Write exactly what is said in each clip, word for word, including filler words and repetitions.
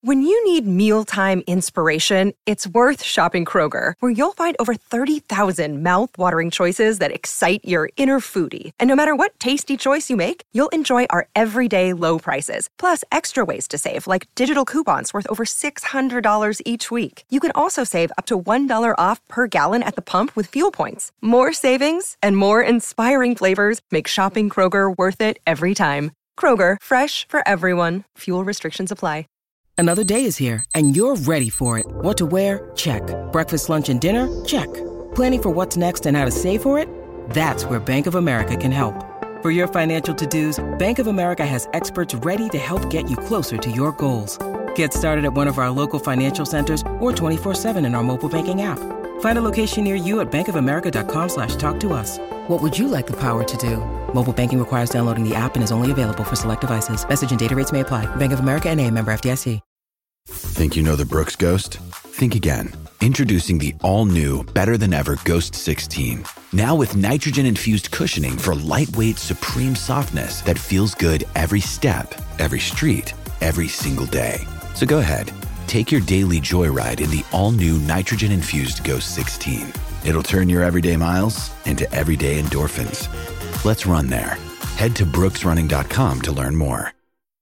When you need mealtime inspiration, it's worth shopping Kroger, where you'll find over thirty thousand mouth-watering choices that excite your inner foodie. And no matter what tasty choice you make, you'll enjoy our everyday low prices, plus extra ways to save, like digital coupons worth over six hundred dollars each week. You can also save up to one dollar off per gallon at the pump with fuel points. More savings and more inspiring flavors make shopping Kroger worth it every time. Kroger, fresh for everyone. Fuel restrictions apply. Another day is here, and you're ready for it. What to wear? Check. Breakfast, lunch, and dinner? Check. Planning for what's next and how to save for it? That's where Bank of America can help. For your financial to-dos, Bank of America has experts ready to help get you closer to your goals. Get started at one of our local financial centers or twenty-four seven in our mobile banking app. Find a location near you at bankofamerica.com slash talk to us. What would you like the power to do? Mobile banking requires downloading the app and is only available for select devices. Message and data rates may apply. Bank of America N A, member F D I C. Think you know the Brooks Ghost? Think again. Introducing the all-new, better-than-ever Ghost sixteen. Now with nitrogen-infused cushioning for lightweight, supreme softness that feels good every step, every street, every single day. So go ahead, take your daily joyride in the all-new nitrogen-infused Ghost sixteen. It'll turn your everyday miles into everyday endorphins. Let's run there. Head to brooks running dot com to learn more.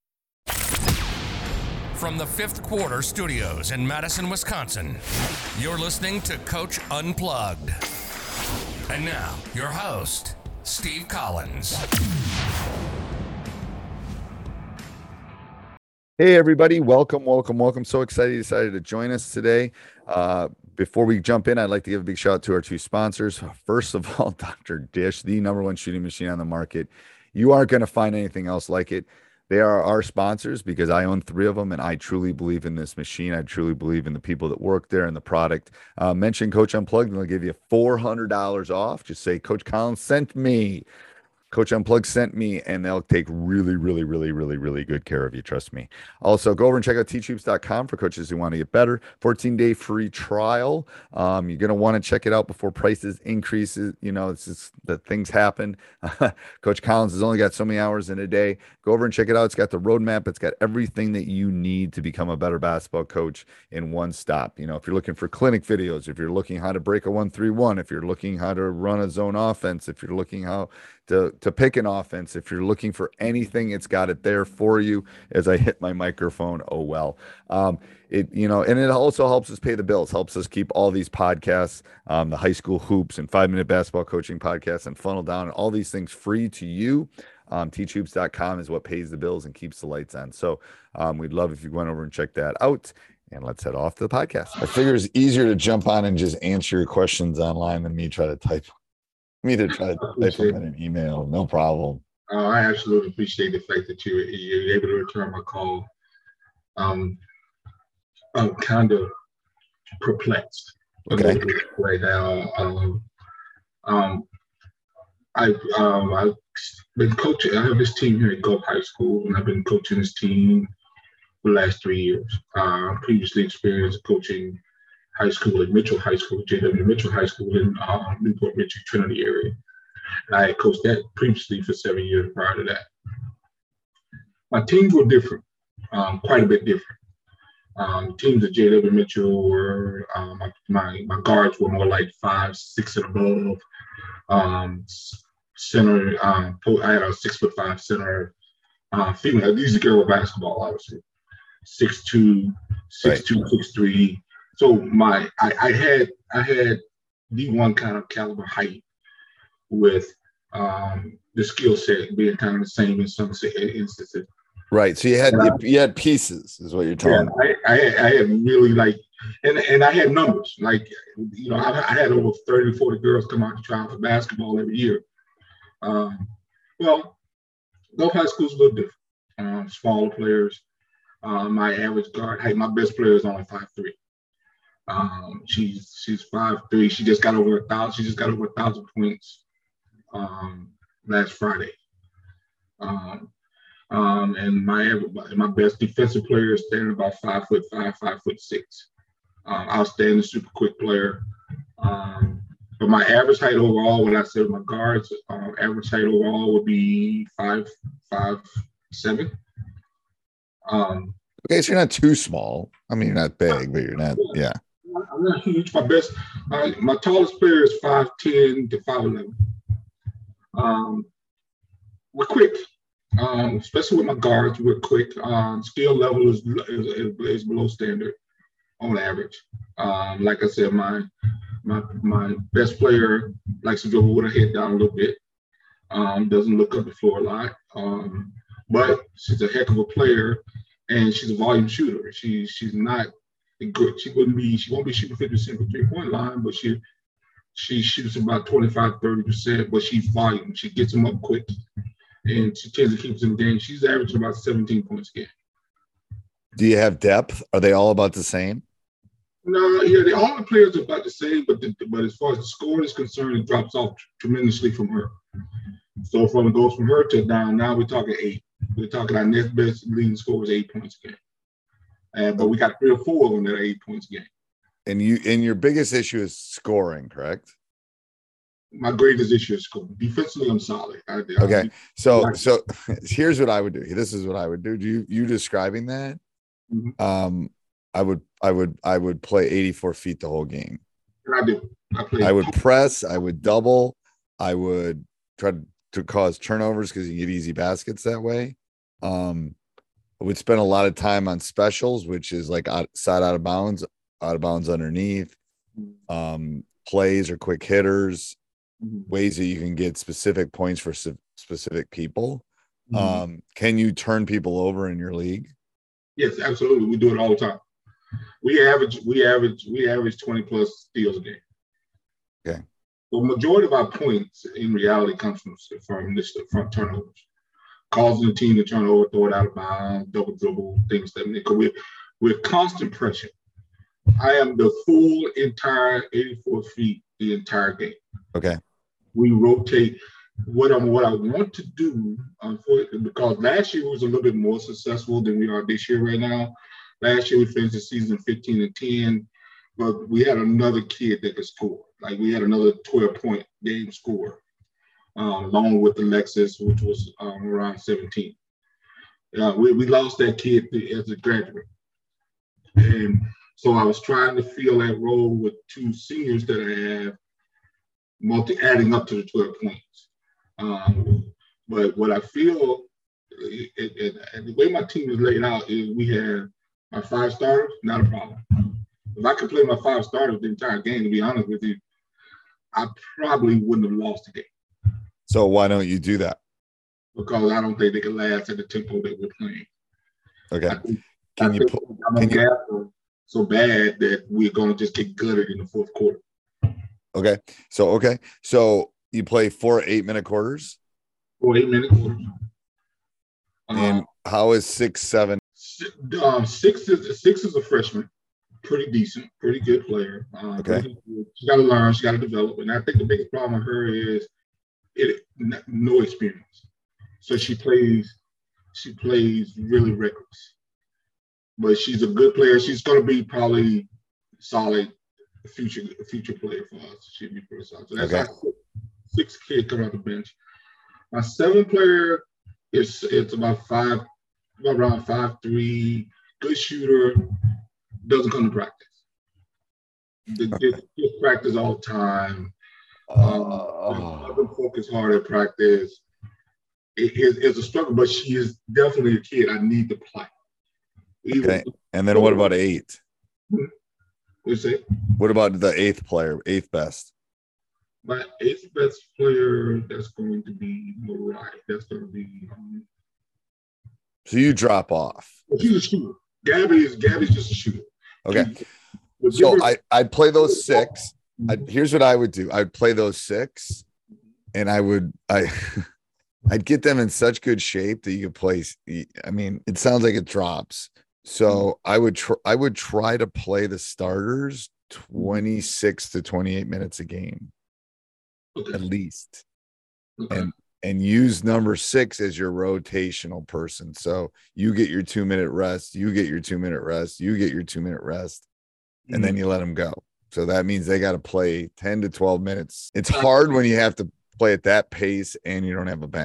From the Fifth Quarter Studios in Madison, Wisconsin, you're listening to Coach Unplugged. And now, your host, Steve Collins. Hey, everybody. Welcome, welcome, welcome. So excited you decided to join us today. Uh, before we jump in, I'd like to give a big shout out to our two sponsors. First of all, Doctor Dish, the number one shooting machine on the market. You aren't going to find anything else like it. They are our sponsors because I own three of them, and I truly believe in this machine. I truly believe in the people that work there and the product. Uh, mention Coach Unplugged, and they'll give you four hundred dollars off. Just say, Coach Collins sent me. Coach Unplugged sent me, and they'll take really, really, really, really, really good care of you. Trust me. Also, go over and check out teach hoops dot com for coaches who want to get better. fourteen-day free trial. Um, you're going to want to check it out before prices increases. You know, it's just that things happen. Coach Collins has only got so many hours in a day. Go over and check it out. It's got the roadmap. It's got everything that you need to become a better basketball coach in one stop. You know, if you're looking for clinic videos, if you're looking how to break a one three one, if you're looking how to run a zone offense, if you're looking how to, to pick an offense, if you're looking for anything, it's got it there for you. As I hit my microphone, oh well. Um, it, you know, and it also helps us pay the bills, helps us keep all these podcasts, um, the high school hoops and five minute basketball coaching podcasts and Funnel Down and all these things free to you. Um, teach hoops dot com is what pays the bills and keeps the lights on. So um, we'd love if you went over and check that out. And let's head off to the podcast. I figure it's easier to jump on and just answer your questions online than me try to type me to try to type them in an email. No problem. Uh, I absolutely appreciate the fact that you, you're able to return my call. Um, I'm kind of perplexed Okay. right now. Um, um, I've, um, I've been coaching. I have this team here at Gulf High School, and I've been coaching this team for the last three years. Uh, previously experienced coaching high school at Mitchell High School, J W Mitchell High School in uh, Newport Richey, Trinity area. And I had coached that previously for seven years prior to that. My teams were different, um, quite a bit different. Um, teams at J W Mitchell were, um, my, my, my guards were more like five, six and above. Um, center, um, I had a six foot five center uh, female. These are girl basketball, obviously. six two, six two, six three. So my, I, I had, I had D one kind of caliber height with um, the skill set being kind of the same in some instances. Right. So you had uh, you had pieces, is what you're telling yeah, me. I, I, had, I had really like, and and I had numbers. Like, you know, I, I had over thirty, forty girls come out to try out for basketball every year. Um, well, Gulf High School's a little different. Um, smaller players. Uh, my average guard height, my best player is only five three. Um, she's she's five three. She just got over a thousand. She just got over a thousand points um, last Friday. Um, um, and my my best defensive player is standing about five foot five, five foot six. Um, outstanding, super quick player. Um, but my average height overall, when I said my guards, uh, average height overall would be five five seven. Um, Okay, so you're not too small. I mean, you're not big, but you're not. Yeah. I'm not huge. My best, uh, my tallest player is five ten to five eleven. Um, we're quick, um, especially with my guards. We're quick. Um, skill level is, is is below standard on average. Um, like I said, my my my best player likes to dribble with her head down a little bit. Um, doesn't look up the floor a lot, um, but she's a heck of a player, and she's a volume shooter. She she's not good. She wouldn't be. She won't be shooting fifty percent from three point line, but she she shoots about twenty-five, thirty percent. But she's volume. She gets them up quick, and she tends to keep them in the game. She's averaging about seventeen points a game. Do you have depth? Are they all about the same? No, yeah, they, all the players are about the same, but the, but as far as the scoring is concerned, it drops off tremendously from her. So from it goes from her to down. Now we're talking eight. We're talking our next best leading score is eight points a game, and but we got three or four of them that are eight points a game. And you and your biggest issue is scoring, correct? My greatest issue is scoring. Defensively, I'm solid. I, okay, I, so I, so here's what I would do. This is what I would do. Do you you describing that? Mm-hmm. Um, I would I would I would play eighty-four feet the whole game. I do. I, play I would press. I would double. I would try to, to cause turnovers because you get easy baskets that way. Um, I would spend a lot of time on specials, which is like outside out of bounds, out of bounds underneath, um, plays or quick hitters, mm-hmm. ways that you can get specific points for s- specific people. Mm-hmm. Um, can you turn people over in your league? Yes, absolutely. We do it all the time. We average, we average, we average twenty plus steals a game. Okay. The majority of our points in reality comes from from this from turnovers, causing the team to turn over, throw it out of bounds, double dribble, things that make. We're we're constant pressure. I am the full entire eighty-four feet the entire game. Okay. We rotate. What I'm what I want to do, unfortunately, because last year was a little bit more successful than we are this year right now. Last year we finished the season fifteen and ten, but we had another kid that could score. Like we had another twelve-point game score, um, along with Alexis, which was um, around seventeen. Uh, we, we lost that kid as a graduate. And so I was trying to fill that role with two seniors that I have, multi adding up to the twelve points. Um, but what I feel, it, it, and the way my team is laid out is we have our five starters, not a problem. If I could play my five starters the entire game, to be honest with you, I probably wouldn't have lost the game. So why don't you do that? Because I don't think they can last at the tempo that we're playing. Okay. I think, can I you think put I'm can you, so, so bad that we're going to just get gutted in the fourth quarter. Okay. So, okay. So you play four eight minute quarters? Four eight minute quarters. And um, how is six, seven? Um, six is six is a freshman. Pretty decent, pretty good player. Um, okay. She got to learn, she got to develop. And I think the biggest problem with her is it no experience. So she plays, she plays really reckless. But she's a good player. She's going to be probably solid future future player for us. She'll be pretty solid. So that's okay. our six, six kid coming off the bench. My seven player is it's about five, around five three, good shooter. Doesn't come to practice. Just practice all the time. Um, uh, doesn't focus hard at practice. It, it, it's a struggle, but she is definitely a kid I need to play. Even, okay. And then what about eight? What's it? What about the eighth player, eighth best? My eighth best player, that's going to be Mariah. That's going to be. Um, so you drop off. She's a shooter. Gabby is Gabby's just a shooter. Okay. So I, I'd play those six. I, here's what I would do. I'd play those six and I would, I, I'd get them in such good shape that you could play. I mean, it sounds like it drops. So I would, tr- I would try to play the starters twenty-six to twenty-eight minutes a game, okay. At least. Okay. And, and use number six as your rotational person. So you get your two minute rest, you get your two minute rest, you get your two minute rest, and mm-hmm. then you let them go. So that means they got to play ten to twelve minutes. It's hard when you have to play at that pace and you don't have a bench.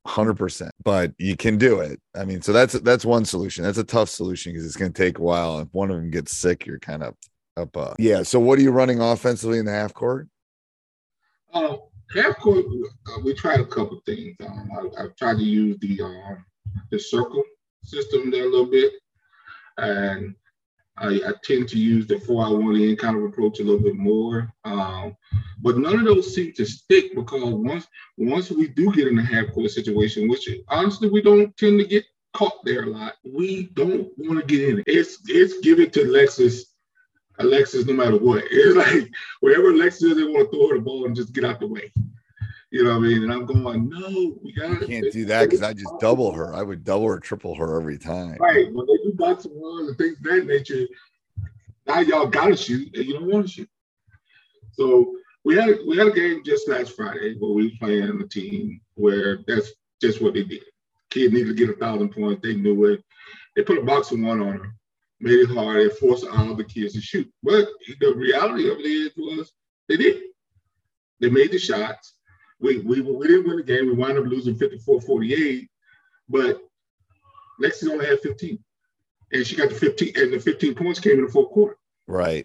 one hundred percent. But you can do it. I mean, so that's that's one solution. That's a tough solution because it's going to take a while. If one of them gets sick, you're kind of up. Uh, yeah. So what are you running offensively in the half court? Uh, half court, uh, we tried a couple things. Um, I, I've tried to use the um, the circle system there a little bit, and I, I tend to use the four out one in kind of approach a little bit more. Um, but none of those seem to stick because once once we do get in a half court situation, which honestly we don't tend to get caught there a lot, we don't want to get in it. It's it's give it to Alexis. Alexis, no matter what. It's like wherever Alexis is, they want to throw her the ball and just get out the way. You know what I mean? And I'm going, no, we got it. Can't do that because I just double her. I would double or triple her every time. Right. When they do boxing ones and things of that nature, now y'all got to shoot and you don't want to shoot. So we had we had a game just last Friday where we playing a team where that's just what they did. Kid needed to get a thousand points. They knew it. They put a boxing one on her. Made it hard and forced all the kids to shoot. But the reality of it is was they did. They made the shots. We we, we didn't win the game. We wound up losing fifty-four forty-eight, but Lexi only had fifteen. And she got the fifteen, and the fifteen points came in the fourth quarter. Right.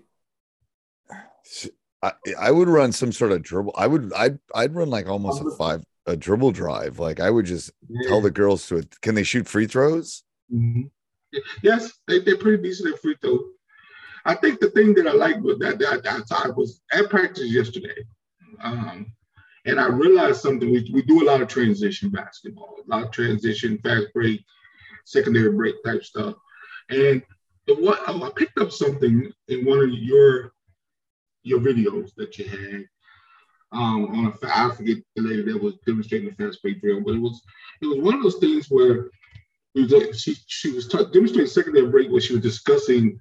I, I would run some sort of dribble. I would I'd I'd run like almost a five a dribble drive. Like I would just yeah. tell the girls to it. Can they shoot free throws? Mm-hmm. Yes, they, they're pretty decent at free throw. I think the thing that I like with that, that, that I was at practice yesterday, um, and I realized something. We, we do a lot of transition basketball, a lot of transition, fast break, secondary break type stuff. And the what oh, I picked up something in one of your your videos that you had um, on a I forget the lady that was demonstrating the fast break drill, but it was it was one of those things where. She she was t- demonstrating secondary break where she was discussing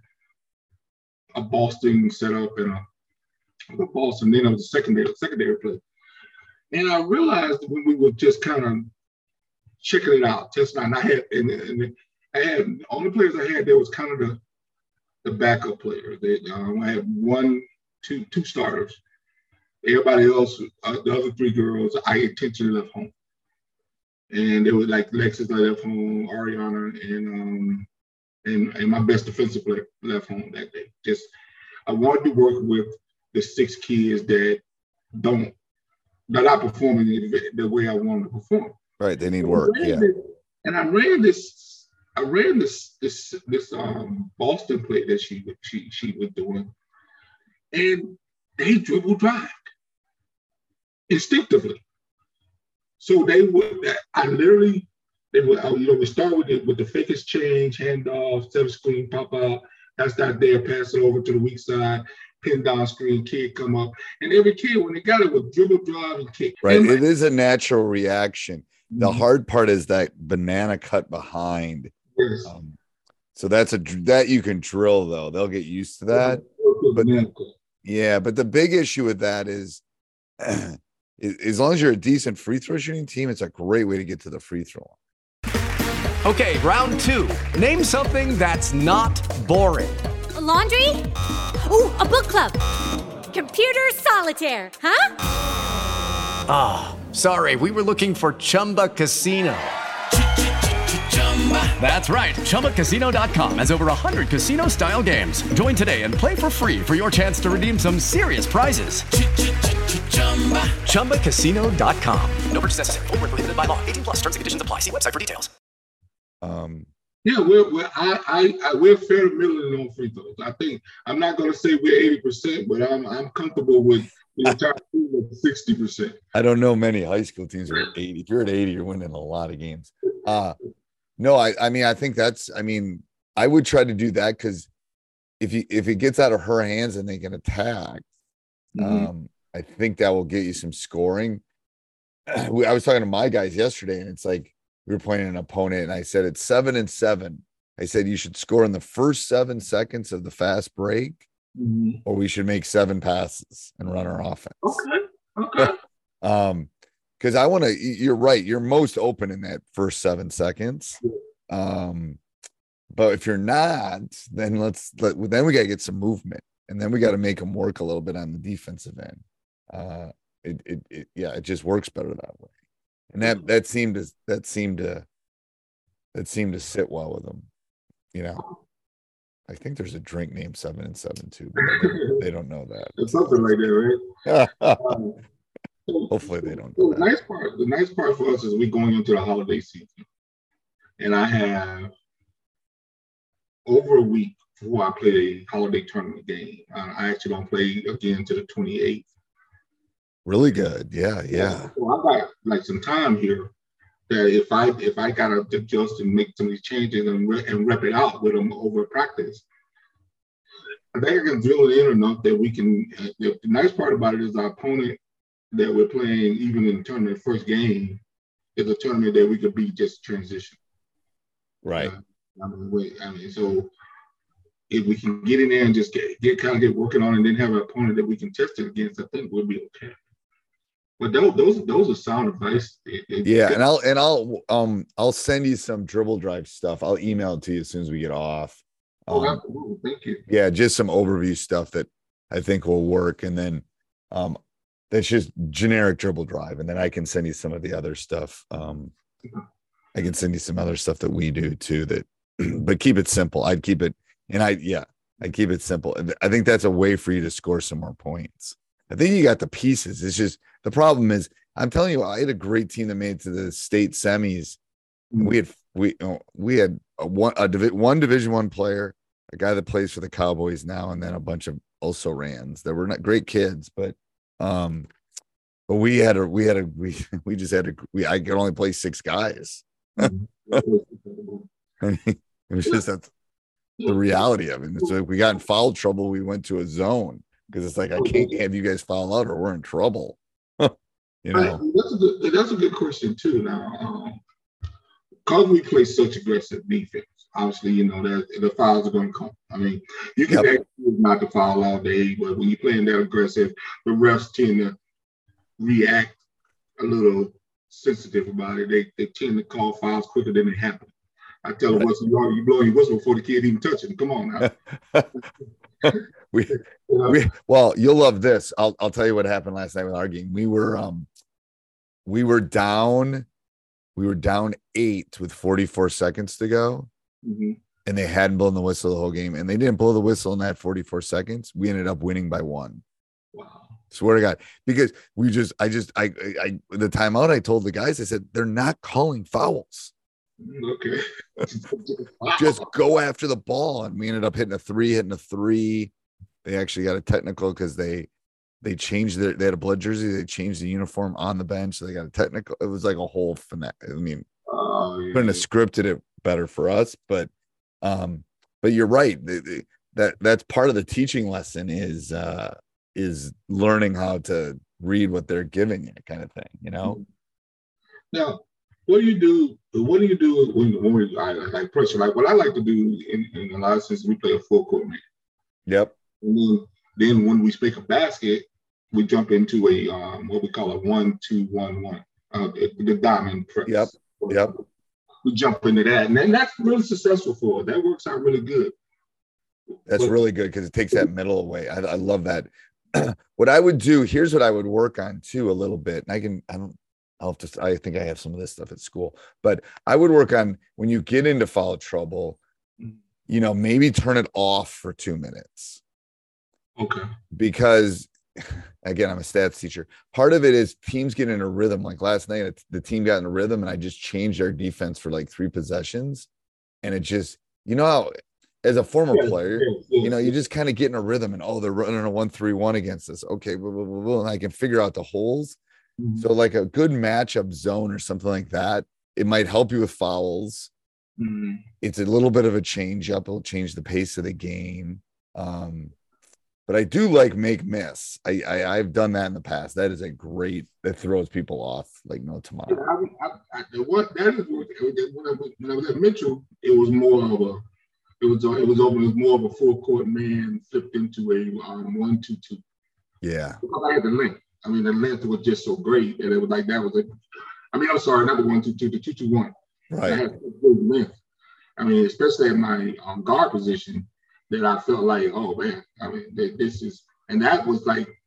a Boston setup and a, a Boston, then it was a secondary secondary play. And I realized when we were just kind of checking it out, testing out, and I had and, and I had the only players I had there was kind of the the backup players. They, um, I had one, two, two starters. Everybody else, uh, the other three girls, I intentionally left home. And it was like Lexus I left home, Ariana, and um, and and my best defensive player left home that day. Just I wanted to work with the six kids that don't that are not performing the, the way I want to perform. Right, they need work. Yeah. This, and I ran this, I ran this this this um Boston play that she she she was doing, and they dribble drive instinctively. So they would, I literally, they would, you know, we start with the, with the fake exchange, handoff, seven screen, pop out. That's not there, pass it over to the weak side, pin down screen, kid come up. And every kid, when they got it, would dribble, drive, and kick. Right. And it is a natural reaction. The mm-hmm. hard part is that banana cut behind. Yes. Um, so that's a, that you can drill though. They'll get used to that. But, yeah. But the big issue with that is, as long as you're a decent free throw shooting team, it's a great way to get to the free throw line. Okay, round two. Name something that's not boring. A laundry? Ooh, a book club. Computer solitaire, huh? Ah, oh, sorry. We were looking for Chumba Casino. That's right. Chumba Casino dot com has over one hundred casino-style games. Join today and play for free for your chance to redeem some serious prizes. Chumba Casino dot com. No purchase necessary. Void where prohibited by law. eighteen plus. Terms and conditions apply. See website for details. Um. Yeah, we're, we're I, I, I we're fair middling on free throws. I think I'm not going to say we're eighty percent, but I'm I'm comfortable with the entire team at sixty percent. I don't know many high school teams are at eighty. If you're at eighty, you're winning a lot of games. Uh no, I I mean I think that's I mean I would try to do that because if you if it gets out of her hands and they can attack, mm-hmm. um, I think that will get you some scoring. I was talking to my guys yesterday, and it's like we were playing an opponent, and I said it's seven and seven. I said you should score in the first seven seconds of the fast break, mm-hmm. or we should make seven passes and run our offense. Okay. Okay. um, because I want to. You're right. You're most open in that first seven seconds. Um, but if you're not, then let's let. Then we got to get some movement, and then we got to make them work a little bit on the defensive end. Uh, it, it, it, yeah, it just works better that way. and that that seemed to that seemed to that seemed to sit well with them. You know, I think there's a drink named Seven and Seven too, but they don't, they don't know that. It's something like that, right? um, so, Hopefully they don't. So know the that. nice part, the nice part for us is we're going into the holiday season, and I have over a week before I play a holiday tournament game. Uh, I actually don't play again to the twenty-eighth. Really good, yeah, yeah. So I got like some time here that if I if I gotta adjust and make some of these changes and re- and rep it out with them over practice, I think I can drill it in enough that we can. Uh, the, the nice part about it is our opponent that we're playing, even in the tournament first game, is a tournament that we could beat just transition. Right. Uh, I mean, wait, I mean, so if we can get in there and just get, get kind of get working on it, and then have an opponent that we can test it against, I think we'll be okay. But those those those are sound advice. It, it, Yeah, and I'll and I'll um I'll send you some dribble drive stuff. I'll email it to you as soon as we get off. Um, oh, absolutely. Thank you. Yeah, just some overview stuff that I think will work, and then um that's just generic dribble drive, and then I can send you some of the other stuff. Um, I can send you some other stuff that we do too. That, but keep it simple. I'd keep it, and I yeah, I keep it simple. I think that's a way for you to score some more points. I think you got the pieces. It's just the problem is I'm telling you, I had a great team that made it to the state semis. We had we we had a one a divi- one Division One player, a guy that plays for the Cowboys now, and then a bunch of also rans that were not great kids, but um, but we had a we had a we we just had a we I could only play six guys. I mean, it was just that the reality of it. It's like we got in foul trouble. We went to a zone because it's like I can't have you guys foul out or we're in trouble. You know, that's a good that's a good question too. Now, um, because we play such aggressive defense, obviously, you know that the fouls are going to come. I mean, you can Yep. ask not to foul all day, but when you're playing that aggressive, the refs tend to react a little sensitive about it. They they tend to call fouls quicker than they happen. I tell them, whistle, you blow your whistle before the kid even touches him. Come on now. we You know? we well, you'll love this. I'll I'll tell you what happened last night with our game. We were um we were down, we were down eight with forty-four seconds to go. Mm-hmm. And they hadn't blown the whistle the whole game. And they didn't blow the whistle in that forty-four seconds. We ended up winning by one. Wow. Swear to God. Because we just I just I I the timeout I told the guys, I said, they're not calling fouls. Okay. Just go after the ball. And we ended up hitting a three, hitting a three. They actually got a technical because they they changed their they had a blood jersey. They changed the uniform on the bench. So they got a technical. It was like a whole finesse. I mean, Oh, yeah. couldn't have scripted it better for us, but um, but you're right. The, the, that that's part of the teaching lesson is uh is learning how to read what they're giving you, kind of thing, you know. Now, what do you do? What do you do when, when we I, like pressure? Like what I like to do in, in a lot of sense, we play a full court man. Yep. And then, then when we make a basket, we jump into a um, what we call a one two one one, uh, the diamond press. Yep. Yep. We jump into that, and then that's really successful for us. That works out really good. That's But- really good because it takes that middle away. I, I love that. What I would do, here's what I would work on too a little bit. And I can, I don't, I'll have to, I think I have some of this stuff at school, but I would work on when you get into foul trouble, you know, maybe turn it off for two minutes. Okay. Because again, I'm a stats teacher. Part of it is teams get in a rhythm. Like last night, it's, the team got in a rhythm and I just changed our defense for like three possessions. And it just, you know, how, as a former Yes, player, yes, yes, you know, you yes. just kind of get in a rhythm and, oh, they're running a one, three, one against us. Okay. Blah, blah, blah, blah, and I can figure out the holes. Mhm. So like a good matchup zone or something like that, it might help you with fouls. Mhm. It's a little bit of a change up. It'll change the pace of the game. Um, but I do like make miss. I, I I've done that in the past. That is a great, that throws people off like no Yeah, tomorrow. I, I, I, the what that is what when I, was- when I was at Mitchell, it was more of a it was it was over it was more of a full court man flipped into a um, one two two. Yeah. Because I had the length. I mean, the length was just so great that it was like that was a. I mean, I'm sorry, not the one two two, the two two one. I Right. had good length. I mean, especially at my um, guard position, that I felt like, oh man, I mean, th- this is, and that was like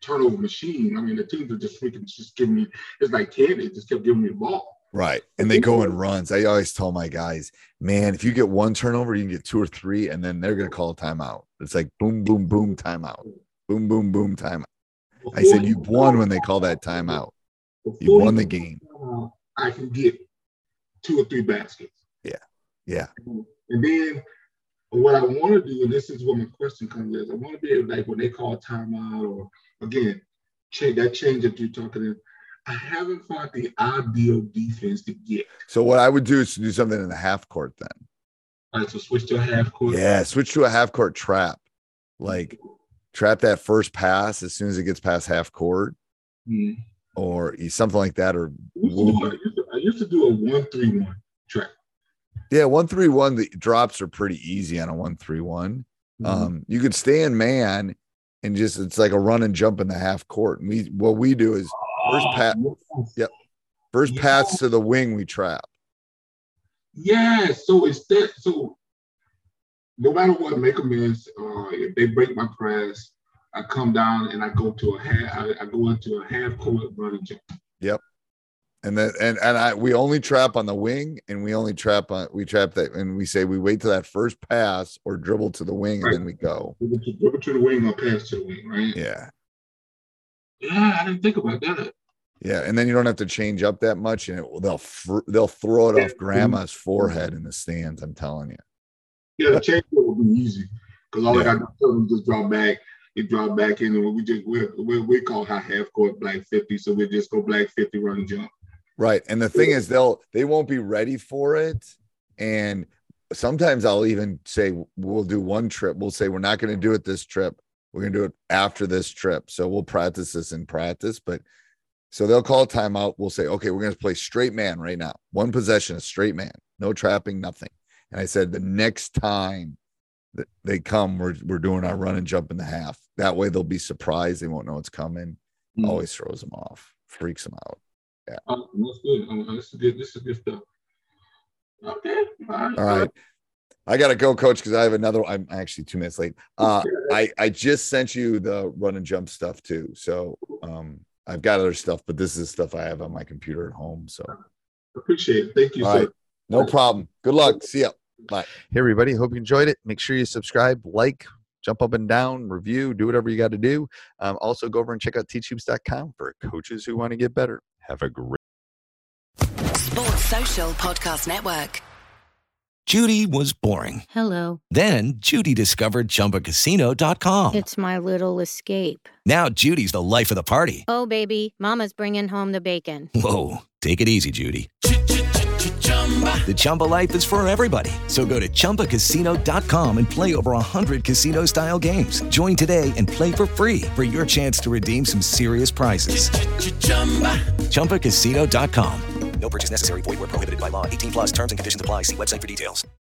turnover machine. I mean, the teams are just freaking just giving me, it's like candy, just kept giving me the ball. Right. And they go in runs. I always tell my guys, man, if you get one turnover, you can get two or three, and then they're going to call a timeout. It's like boom, boom, boom, timeout. Boom, boom, boom, timeout. I said, you won when they call that timeout. You won the game. I can get two or three baskets. Yeah. Yeah. And then what I want to do, and this is where my question comes is, I want to be able, like when they call timeout or, again, change that change that you're talking in, I haven't found the ideal defense to get. So what I would do is to do something in the half court then. All right, so switch to a half court. Yeah, switch to a half court trap. Like trap that first pass as soon as it gets past half court, mm-hmm. or something like that. Or I used, do, I, used to, I used to do a one three one trap. Yeah, one three one. The drops are pretty easy on a one three one. Mm-hmm. Um, you could stay in man and just it's like a run and jump in the half court. And we what we do is. First pass, yep. First yeah. pass to the wing, we trap. Yeah, so it's that. So no matter what, make a miss. Uh, if they break my press, I come down and I go to a half. I, I go into a half court run and jump. Yep. And then and and I we only trap on the wing, and we only trap on we trap that, and we say we wait till that first pass or dribble to the wing, right. And then we go dribble to, dribble to the wing or pass to the wing, right? Yeah. Yeah, I didn't think about that. Yeah, and then you don't have to change up that much, and it, they'll fr- they'll throw it off grandma's forehead in the stands. I'm telling you. Yeah, the change will be easy because all yeah. I got to do is just drop back, you drop back in, and we just we we we call high half court black fifty, so we just go black fifty run and jump. Right, and the thing is, they'll they won't be ready for it, and sometimes I'll even say we'll do one trip. We'll say we're not going to do it this trip. We're going to do it after this trip. So we'll practice this in practice. But so they'll call timeout. We'll say, okay, we're going to play straight man right now. One possession, a straight man, no trapping, nothing. And I said, the next time that they come, we're, we're doing our run and jump in the half. That way they'll be surprised. They won't know it's coming. Mm-hmm. Always throws them off, freaks them out. Yeah. Oh, that's good. Oh, this is good. This is good stuff. Okay. All right. All right. I got to go, coach, because I have another. I'm actually two minutes late. Uh, I, I just sent you the run and jump stuff too. So um, I've got other stuff, but this is stuff I have on my computer at home. So appreciate it. Thank you, All sir. Right. No problem. Good luck. See ya. Bye. Hey, everybody. Hope you enjoyed it. Make sure you subscribe, like, jump up and down, review, do whatever you got to do. Um, also, go over and check out teach hoops dot com for coaches who want to get better. Have a great Sports Social Podcast Network. Judy was boring. Hello. Then Judy discovered Chumba Casino dot com. It's my little escape. Now Judy's the life of the party. Oh, baby, mama's bringing home the bacon. Whoa, take it easy, Judy. The Chumba life is for everybody. So go to Chumba Casino dot com and play over one hundred casino-style games. Join today and play for free for your chance to redeem some serious prizes. Chumba Casino dot com. No purchase necessary. Void where prohibited by law. eighteen plus terms and conditions apply. See website for details.